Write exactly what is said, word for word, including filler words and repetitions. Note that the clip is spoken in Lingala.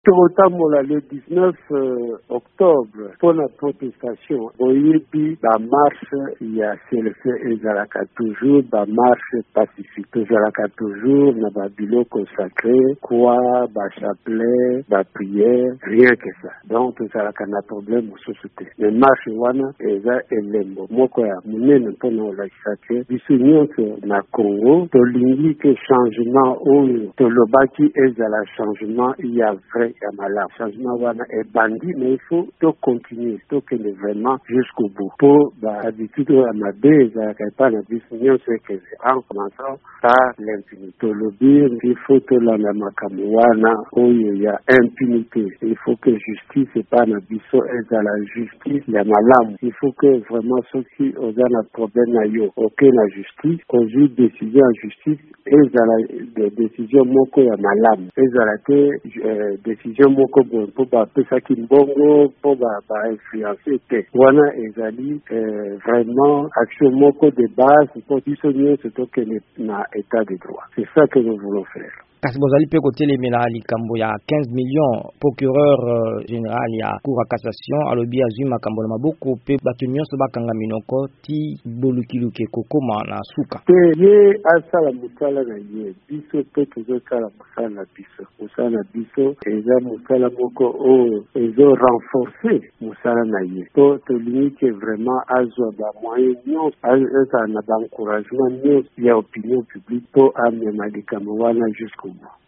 Totamola le dix-neuf euh, octobre pour la protestation oyebi ba marche ya C L C ezalaka toujours ba marche pacifique ezalaka toujours na ba biloko sacré quoi ba chapelet ba prière rien que ça donc ezalaka na problème société mais marche wana eza elembo moko ya munene mpona olakisa ke biso nyonso na Congo tolingi ke changement oyo tolobaki ezala changement ya vrai ya malamu changement wana est bandit mais il faut to continuer to kende vraiment jusqu'au bout pour ba habitude ya mabe ezalaka epa na biso nyonso ekeze en commençant par l'impunité tolobi il faut tolanda makambo wana oyo ya impunité il faut que justice epa na biso ezala justice ya malamu il faut que vraiment soki oza na problème na yo oke na justice ozwi décision ya justice ezala de décision moko ya malamu ezala te euh, décision moko boye mpo bapesaki mbongo mpo bainfluence te wana ezali euh, vraiment action moko de base mpo biso nyonso tokende na état de droit. C'est ça que nous voulons faire. Kasi bozali pe kotelemela likambo ya quinze millions procureur euh, général ya cour à cassation alobi azwi makambo na maboko pe bato nyonso bakanga minoko ti bolukiluke kokoma na suka te ye asala mosala na ye biso pe tozosala mosala na biso mosala na biso eza mosala moko oyo ezo renforcer mosala na ye to tolingi ke vraiment azwa bamoyen nyonso azala na baencouragement nyonso ya opinion publique po amema likambo wana jusqu'au